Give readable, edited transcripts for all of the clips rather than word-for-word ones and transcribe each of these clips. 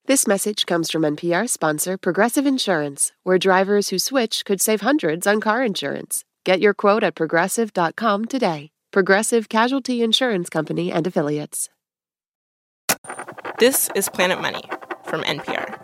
This message comes from NPR sponsor Progressive Insurance, where drivers who switch could save hundreds on car insurance. Get your quote at progressive.com today. Progressive Casualty Insurance Company and Affiliates. This is Planet Money from NPR.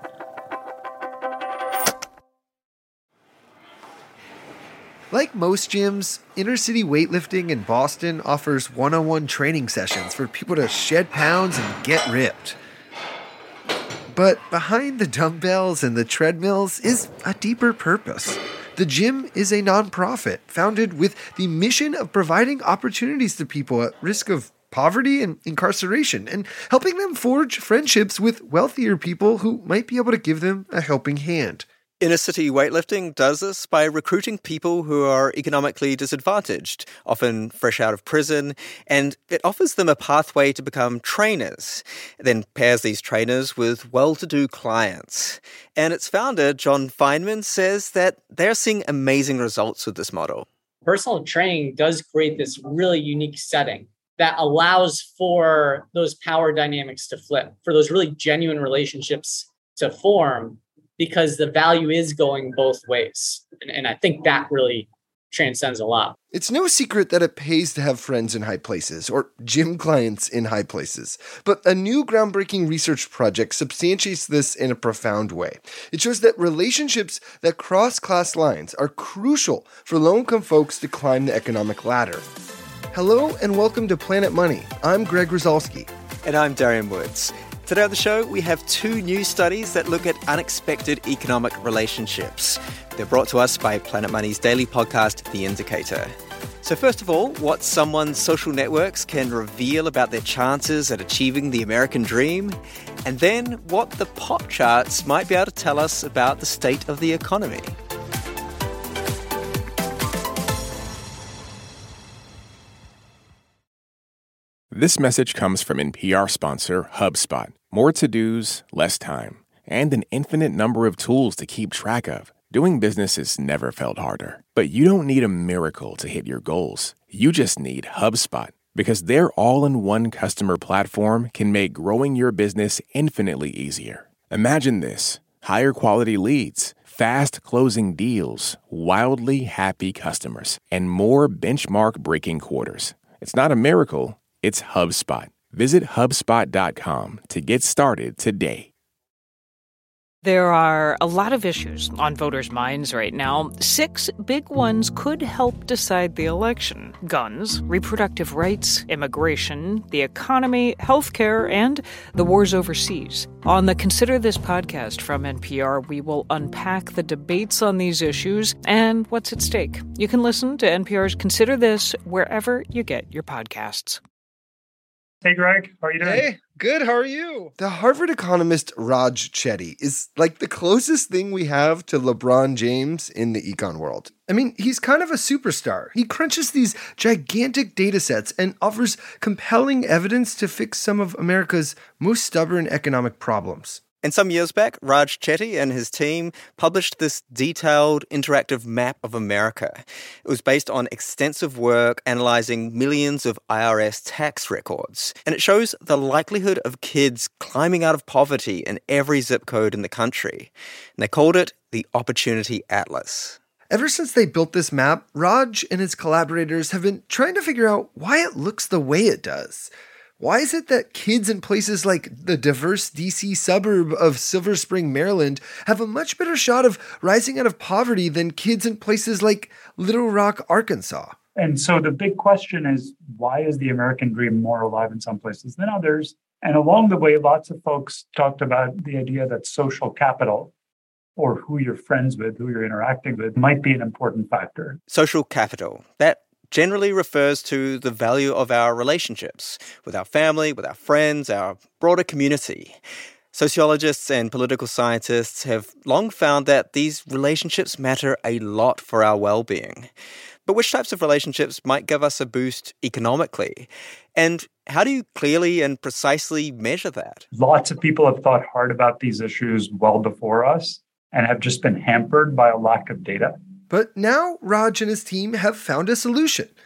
Like most gyms, inner-city weightlifting in Boston offers one-on-one training sessions for people to shed pounds and get ripped. But behind the dumbbells and the treadmills is a deeper purpose. The gym is a nonprofit founded with the mission of providing opportunities to people at risk of poverty and incarceration and helping them forge friendships with wealthier people who might be able to give them a helping hand. Inner City Weightlifting does this by recruiting people who are economically disadvantaged, often fresh out of prison, and it offers them a pathway to become trainers, then pairs these trainers with well-to-do clients. And its founder, John Feynman, says that they're seeing amazing results with this model. Personal training does create this really unique setting that allows for those power dynamics to flip, for those really genuine relationships to form, because the value is going both ways. And I think that really transcends a lot. It's no secret that it pays to have friends in high places or gym clients in high places. But a new groundbreaking research project substantiates this in a profound way. It shows that relationships that cross class lines are crucial for low-income folks to climb the economic ladder. Hello and welcome to Planet Money. I'm Greg Rosalsky. And I'm Darian Woods. Today on the show, we have two new studies that look at unexpected economic relationships. They're brought to us by Planet Money's daily podcast, The Indicator. So first of all, what someone's social networks can reveal about their chances at achieving the American dream, and then what the pop charts might be able to tell us about the state of the economy. This message comes from NPR sponsor HubSpot. More to-dos, less time, and an infinite number of tools to keep track of. Doing business has never felt harder. But you don't need a miracle to hit your goals. You just need HubSpot, because their all-in-one customer platform can make growing your business infinitely easier. Imagine this: higher quality leads, fast closing deals, wildly happy customers, and more benchmark-breaking quarters. It's not a miracle. It's HubSpot. Visit HubSpot.com to get started today. There are a lot of issues on voters' minds right now. 6 big ones could help decide the election: guns, reproductive rights, immigration, the economy, healthcare, and the wars overseas. On the Consider This podcast from NPR, we will unpack the debates on these issues and what's at stake. You can listen to NPR's Consider This wherever you get your podcasts. Hey, Greg. How are you doing? Hey, good. How are you? The Harvard economist Raj Chetty is like the closest thing we have to LeBron James in the econ world. I mean, he's kind of a superstar. He crunches these gigantic data sets and offers compelling evidence to fix some of America's most stubborn economic problems. And some years back, Raj Chetty and his team published this detailed interactive map of America. It was based on extensive work analyzing millions of IRS tax records. And it shows the likelihood of kids climbing out of poverty in every zip code in the country. And they called it the Opportunity Atlas. Ever since they built this map, Raj and his collaborators have been trying to figure out why it looks the way it does. Why is it that kids in places like the diverse D.C. suburb of Silver Spring, Maryland, have a much better shot of rising out of poverty than kids in places like Little Rock, Arkansas? And so the big question is, why is the American dream more alive in some places than others? And along the way, lots of folks talked about the idea that social capital, or who you're friends with, who you're interacting with, might be an important factor. Social capital. That generally refers to the value of our relationships with our family, with our friends, our broader community. Sociologists and political scientists have long found that these relationships matter a lot for our well-being. But which types of relationships might give us a boost economically? And how do you clearly and precisely measure that? Lots of people have thought hard about these issues well before us and have just been hampered by a lack of data. But now Raj and his team have found a solution.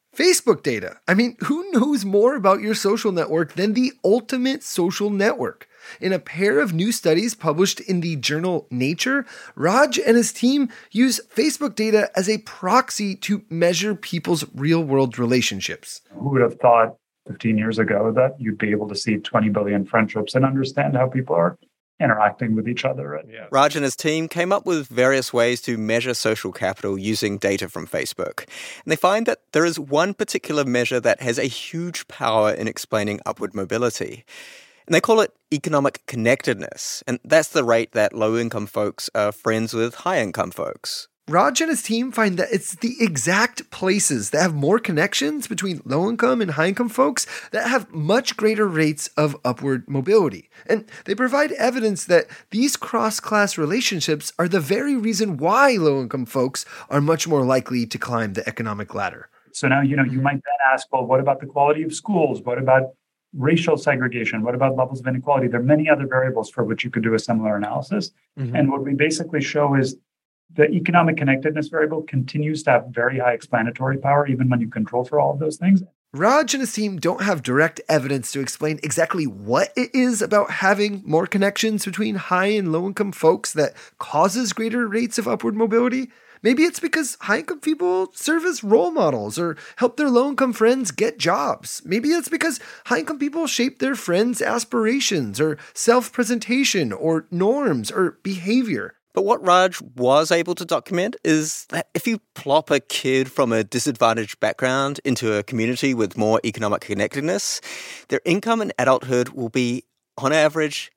Facebook data. I mean, who knows more about your social network than the ultimate social network? In a pair of new studies published in the journal Nature, Raj and his team use Facebook data as a proxy to measure people's real-world relationships. Who would have thought 15 years ago that you'd be able to see 20 billion friendships and understand how people are interacting with each other? Yeah. Raj and his team came up with various ways to measure social capital using data from Facebook. And they find that there is one particular measure that has a huge power in explaining upward mobility. And they call it economic connectedness. And that's the rate that low-income folks are friends with high-income folks. Raj and his team find that it's the exact places that have more connections between low-income and high-income folks that have much greater rates of upward mobility. And they provide evidence that these cross-class relationships are the very reason why low-income folks are much more likely to climb the economic ladder. So now, you might then ask, well, what about the quality of schools? What about racial segregation? What about levels of inequality? There are many other variables for which you could do a similar analysis. Mm-hmm. And what we basically show is the economic connectedness variable continues to have very high explanatory power, even when you control for all of those things. Raj and his team don't have direct evidence to explain exactly what it is about having more connections between high and low-income folks that causes greater rates of upward mobility. Maybe it's because high-income people serve as role models or help their low-income friends get jobs. Maybe it's because high-income people shape their friends' aspirations or self-presentation or norms or behavior. But what Raj was able to document is that if you plop a kid from a disadvantaged background into a community with more economic connectedness, their income in adulthood will be, on average,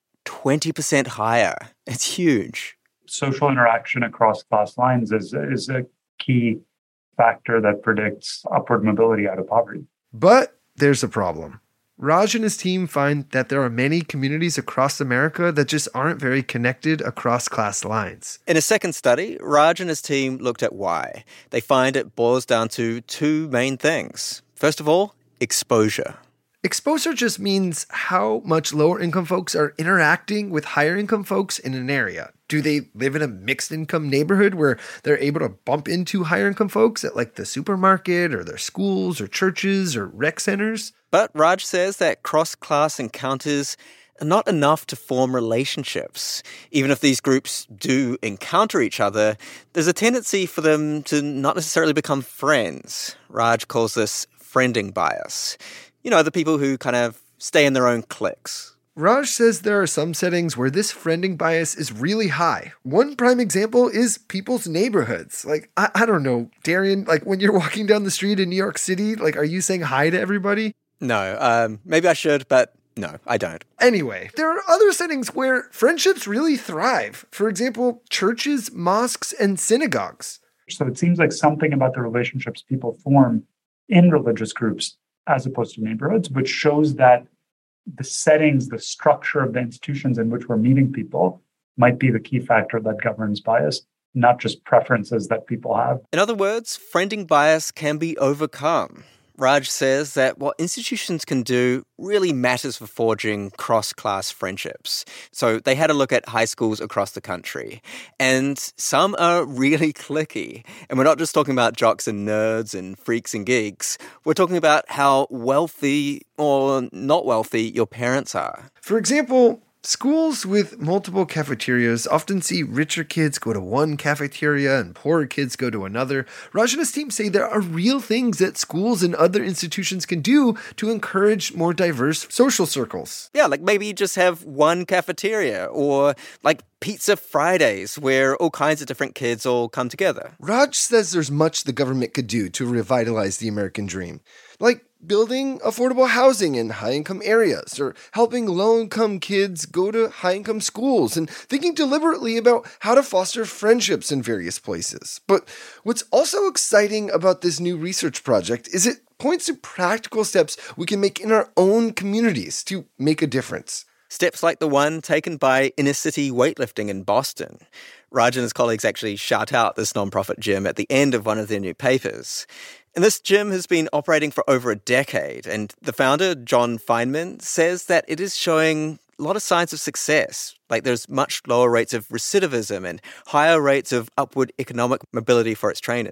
20% higher. It's huge. Social interaction across class lines is a key factor that predicts upward mobility out of poverty. But there's a problem. Raj and his team find that there are many communities across America that just aren't very connected across class lines. In a second study, Raj and his team looked at why. They find it boils down to two main things. First of all, exposure. Exposure just means how much lower income folks are interacting with higher income folks in an area. Do they live in a mixed income neighborhood where they're able to bump into higher income folks at like the supermarket or their schools or churches or rec centers? But Raj says that cross-class encounters are not enough to form relationships. Even if these groups do encounter each other, there's a tendency for them to not necessarily become friends. Raj calls this friending bias. You know, the people who kind of stay in their own cliques. Raj says there are some settings where this friending bias is really high. One prime example is people's neighborhoods. Like, I don't know, Darian, like when you're walking down the street in New York City, like, are you saying hi to everybody? No, maybe I should, but no, I don't. Anyway, there are other settings where friendships really thrive. For example, churches, mosques, and synagogues. So it seems like something about the relationships people form in religious groups as opposed to neighborhoods, which shows that the settings, the structure of the institutions in which we're meeting people might be the key factor that governs bias, not just preferences that people have. In other words, friending bias can be overcome. Raj says that what institutions can do really matters for forging cross-class friendships. So they had a look at high schools across the country, and some are really cliquey. And we're not just talking about jocks and nerds and freaks and geeks. We're talking about how wealthy or not wealthy your parents are. For example, schools with multiple cafeterias often see richer kids go to one cafeteria and poorer kids go to another. Raj and his team say there are real things that schools and other institutions can do to encourage more diverse social circles. Yeah, like maybe just have one cafeteria or like Pizza Fridays where all kinds of different kids all come together. Raj says there's much the government could do to revitalize the American dream, like building affordable housing in high-income areas, or helping low-income kids go to high-income schools, and thinking deliberately about how to foster friendships in various places. But what's also exciting about this new research project is it points to practical steps we can make in our own communities to make a difference. Steps like the one taken by Inner City Weightlifting in Boston. Raj and his colleagues actually shout out this nonprofit gym at the end of one of their new papers. And this gym has been operating for over a decade, and the founder, John Feynman, says that it is showing a lot of signs of success. Like there's much lower rates of recidivism and higher rates of upward economic mobility for its trainers.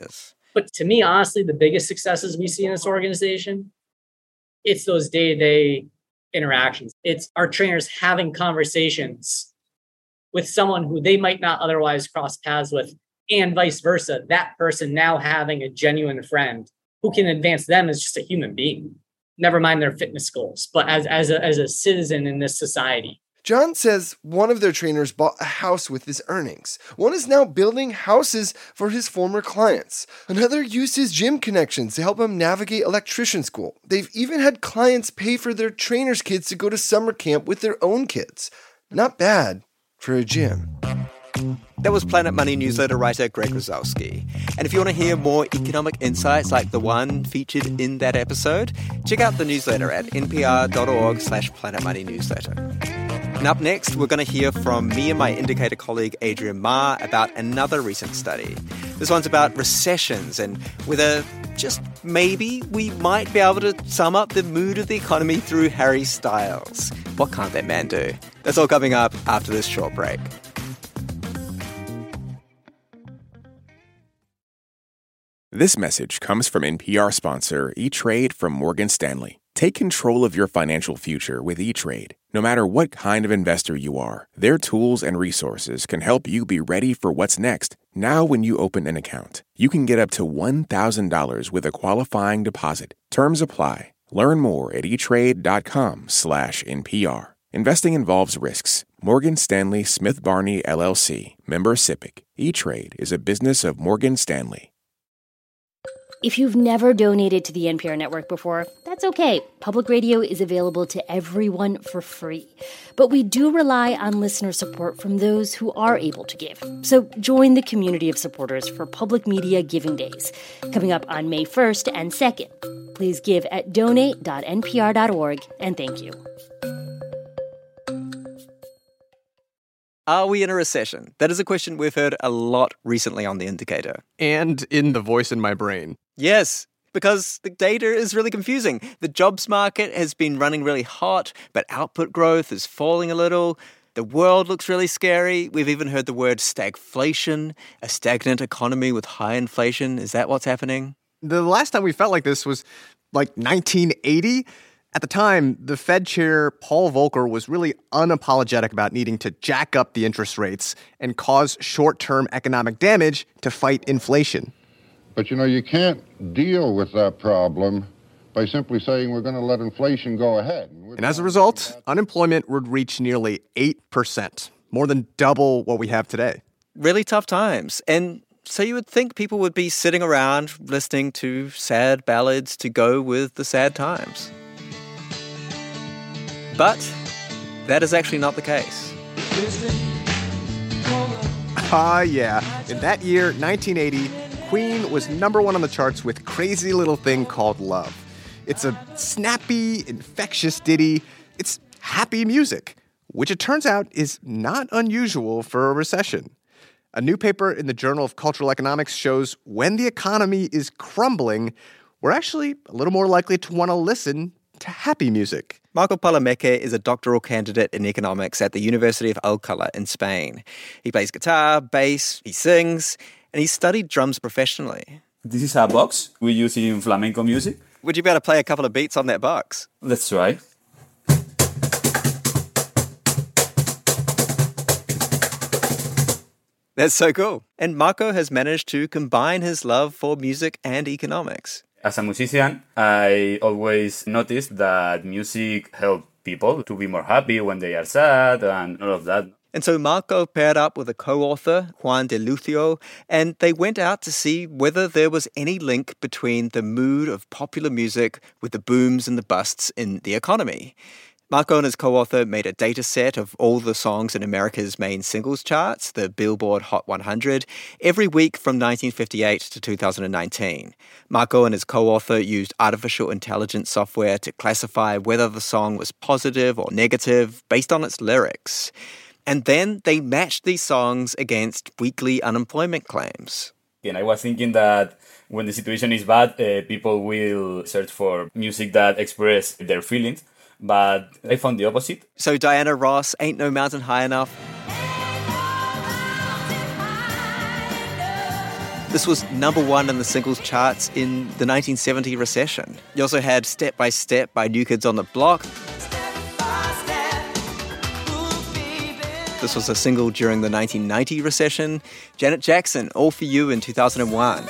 But to me, honestly, the biggest successes we see in this organization, it's those day-to-day interactions. It's our trainers having conversations with someone who they might not otherwise cross paths with, and vice versa. That person now having a genuine friend who can advance them as just a human being, never mind their fitness goals, but as a citizen in this society. John says one of their trainers bought a house with his earnings. One is now building houses for his former clients. Another used his gym connections to help him navigate electrician school. They've even had clients pay for their trainers' kids to go to summer camp with their own kids. Not bad for a gym. That was Planet Money newsletter writer Greg Rosalsky. And if you want to hear more economic insights like the one featured in that episode, check out the newsletter at npr.org/planetmoneynewsletter. And up next, we're going to hear from me and my Indicator colleague Adrian Ma about another recent study. This one's about recessions and whether, just maybe, we might be able to sum up the mood of the economy through Harry Styles. What can't that man do? That's all coming up after this short break. This message comes from NPR sponsor E-Trade from Morgan Stanley. Take control of your financial future with E-Trade. No matter what kind of investor you are, their tools and resources can help you be ready for what's next. Now when you open an account, you can get up to $1,000 with a qualifying deposit. Terms apply. Learn more at etrade.com/NPR. Investing involves risks. Morgan Stanley Smith Barney, LLC. Member SIPC. E-Trade is a business of Morgan Stanley. If you've never donated to the NPR network before, that's okay. Public radio is available to everyone for free. But we do rely on listener support from those who are able to give. So join the community of supporters for Public Media Giving Days, coming up on May 1st and 2nd. Please give at donate.npr.org, and thank you. Are we in a recession? That is a question we've heard a lot recently on The Indicator. And in the voice in my brain. Yes, because the data is really confusing. The jobs market has been running really hot, but output growth is falling a little. The world looks really scary. We've even heard the word stagflation, a stagnant economy with high inflation. Is that what's happening? The last time we felt like this was like 1980. At the time, the Fed chair, Paul Volcker, was really unapologetic about needing to jack up the interest rates and cause short-term economic damage to fight inflation. But, you can't deal with that problem by simply saying we're going to let inflation go ahead. And as a result, unemployment would reach nearly 8%, more than double what we have today. Really tough times. And so you would think people would be sitting around listening to sad ballads to go with the sad times. But that is actually not the case. Yeah. In that year, 1980, Queen was number one on the charts with Crazy Little Thing Called Love. It's a snappy, infectious ditty. It's happy music, which it turns out is not unusual for a recession. A new paper in the Journal of Cultural Economics shows when the economy is crumbling, we're actually a little more likely to want to listen to happy music. Marco Palomeque is a doctoral candidate in economics at the University of Alcalá in Spain. He plays guitar, bass, he sings, and he studied drums professionally. This is a box we use in flamenco music. Would you be able to play a couple of beats on that box? Let's try. That's so cool. And Marco has managed to combine his love for music and economics. As a musician, I always noticed that music helps people to be more happy when they are sad and all of that. And so Marco paired up with a co-author, Juan de Lucio, and they went out to see whether there was any link between the mood of popular music with the booms and the busts in the economy. Marco and his co-author made a data set of all the songs in America's main singles charts, the Billboard Hot 100, every week from 1958 to 2019. Marco and his co-author used artificial intelligence software to classify whether the song was positive or negative based on its lyrics. And then they matched these songs against weekly unemployment claims. And I was thinking that when the situation is bad, people will search for music that express their feelings. But I found the opposite. So Diana Ross, Ain't No Mountain High Enough. This was number one in the singles charts in the 1970 recession. You also had Step by Step by New Kids on the Block. This was a single during the 1990 recession. Janet Jackson, All For You in 2001.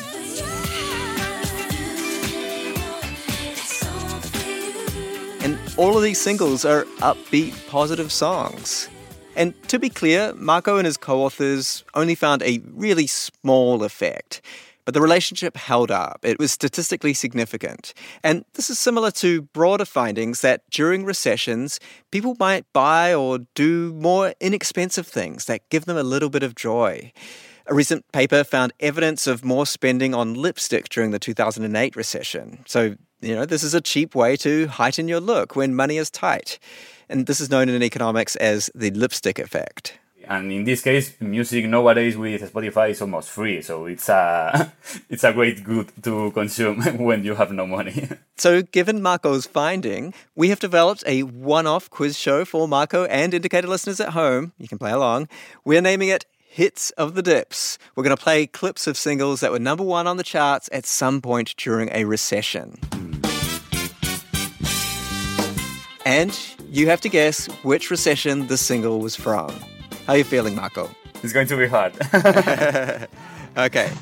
And all of these singles are upbeat, positive songs. And to be clear, Marco and his co-authors only found a really small effect. But the relationship held up. It was statistically significant. And this is similar to broader findings that during recessions, people might buy or do more inexpensive things that give them a little bit of joy. A recent paper found evidence of more spending on lipstick during the 2008 recession. So, this is a cheap way to heighten your look when money is tight. And this is known in economics as the lipstick effect. And in this case, music nowadays with Spotify is almost free. So it's a great good to consume when you have no money. So given Marco's finding, we have developed a one-off quiz show for Marco and Indicator listeners at home. You can play along. We're naming it Hits of the Dips. We're going to play clips of singles that were number one on the charts at some point during a recession. And you have to guess which recession the single was from. How are you feeling, Marco? It's going to be hard. Okay.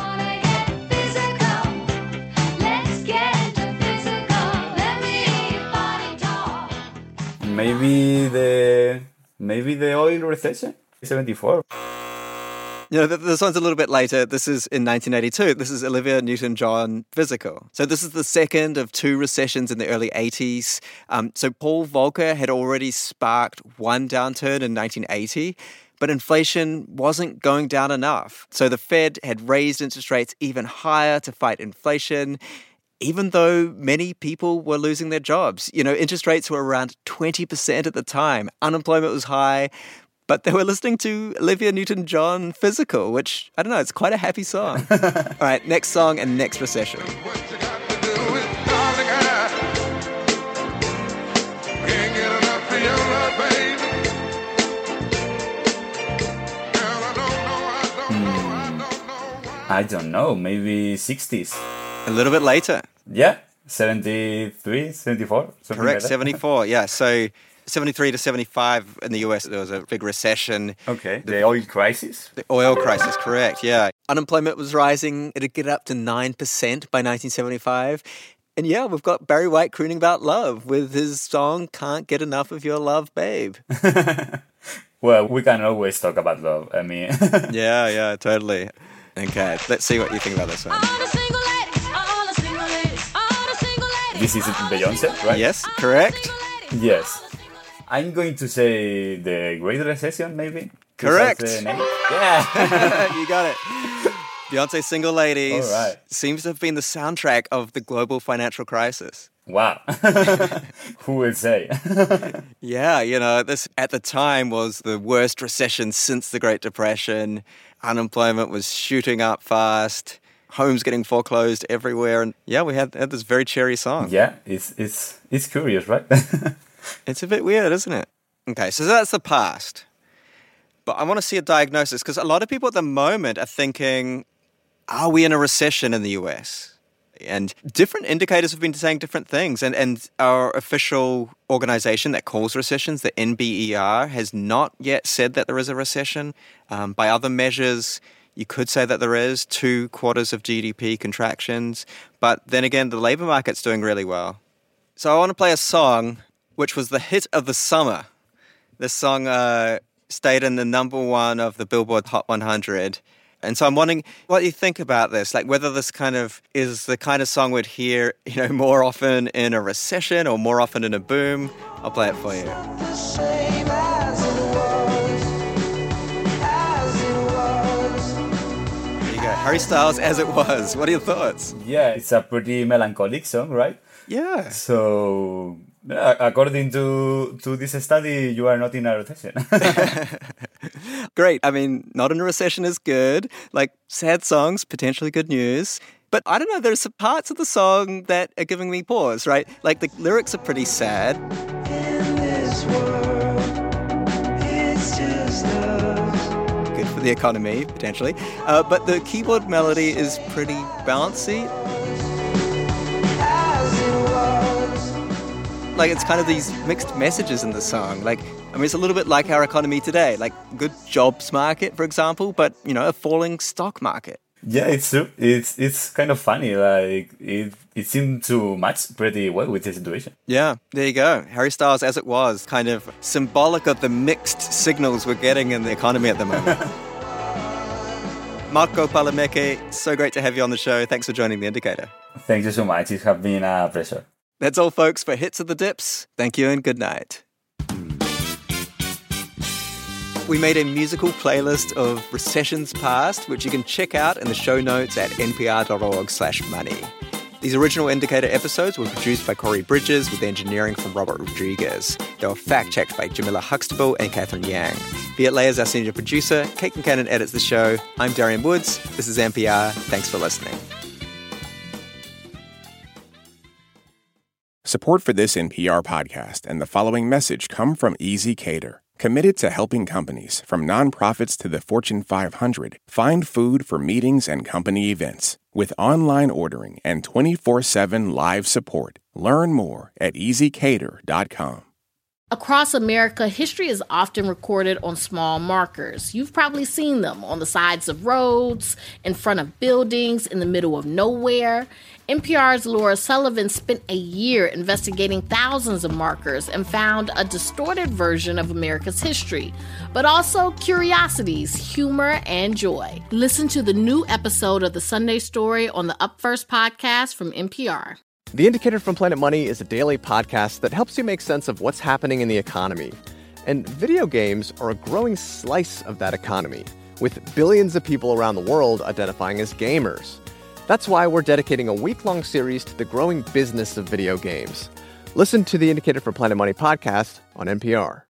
Maybe the oil recession, 74. This one's a little bit later. This is in 1982. This is Olivia Newton-John Physical. So this is the second of two recessions in the early 80s. So Paul Volcker had already sparked one downturn in 1980, but inflation wasn't going down enough. So the Fed had raised interest rates even higher to fight inflation, even though many people were losing their jobs. Interest rates were around 20% at the time. Unemployment was high. But they were listening to Olivia Newton-John Physical, which, I don't know, it's quite a happy song. All right, next song and next recession. I don't know, maybe 60s. A little bit later. Yeah, 73, 74. Correct, 74, yeah. So 73 to 75 in the US, there was a big recession. Okay, the oil crisis? The oil crisis, correct, yeah. Unemployment was rising. It'd get up to 9% by 1975. And yeah, we've got Barry White crooning about love with his song, Can't Get Enough of Your Love, Babe. Well, we can always talk about love. I mean... Yeah, totally. Okay, let's see what you think about this one. This is Beyonce, right? Yes, correct. Yes. I'm going to say the Great Recession, maybe? Correct. 2008. Yeah. You got it. Beyonce's Single Ladies All right. seems to have been the soundtrack of the global financial crisis. Wow. Who will say? Yeah, this at the time was the worst recession since the Great Depression. Unemployment was shooting up fast. Homes getting foreclosed everywhere. And yeah, we had this very cheery song. Yeah, it's curious, right? It's a bit weird, isn't it? Okay, so that's the past. But I want to see a diagnosis because a lot of people at the moment are thinking, are we in a recession in the US? And different indicators have been saying different things. And our official organization that calls recessions, the NBER, has not yet said that there is a recession. By other measures, you could say that there is 2 quarters of GDP contractions. But then again, the labor market's doing really well. So I want to play a song which was the hit of the summer. This song stayed in the number 1 of the Billboard Hot 100. And so I'm wondering what you think about this, like whether this kind of is the kind of song we'd hear, more often in a recession or more often in a boom. I'll play it for you. There you go. Harry Styles, As It Was. What are your thoughts? Yeah, it's a pretty melancholic song, right? Yeah. So, according to this study, you are not in a recession. Great. I mean, not in a recession is good. Like, sad songs, potentially good news. But I don't know, there's some parts of the song that are giving me pause, right? Like, the lyrics are pretty sad. In this world, it's just us. Good for the economy, potentially. But the keyboard melody is pretty bouncy. Like, it's kind of these mixed messages in the song. Like, I mean, it's a little bit like our economy today. Like, good jobs market, for example, but, you know, a falling stock market. Yeah, it's true. It's kind of funny. Like, it seemed to match pretty well with the situation. Yeah, there you go. Harry Styles, As It Was, kind of symbolic of the mixed signals we're getting in the economy at the moment. Marco Palameke, so great to have you on the show. Thanks for joining The Indicator. Thank you so much. It has been a pleasure. That's all, folks, for Hits of the Dips. Thank you and good night. We made a musical playlist of recessions past, which you can check out in the show notes at npr.org/money. These original Indicator episodes were produced by Corey Bridges with engineering from Robert Rodriguez. They were fact-checked by Jamila Huxtable and Catherine Yang. Viet Le is our senior producer. Kate Kincannon edits the show. I'm Darian Woods. This is NPR. Thanks for listening. Support for this NPR podcast and the following message come from Easy Cater, committed to helping companies, from nonprofits to the Fortune 500, find food for meetings and company events. With online ordering and 24/7 live support. Learn more at easycater.com. Across America, history is often recorded on small markers. You've probably seen them on the sides of roads, in front of buildings, in the middle of nowhere. NPR's Laura Sullivan spent a year investigating thousands of markers and found a distorted version of America's history, but also curiosities, humor, and joy. Listen to the new episode of The Sunday Story on the Up First podcast from NPR. The Indicator from Planet Money is a daily podcast that helps you make sense of what's happening in the economy. And video games are a growing slice of that economy, with billions of people around the world identifying as gamers. That's why we're dedicating a week-long series to the growing business of video games. Listen to the Indicator from Planet Money podcast on NPR.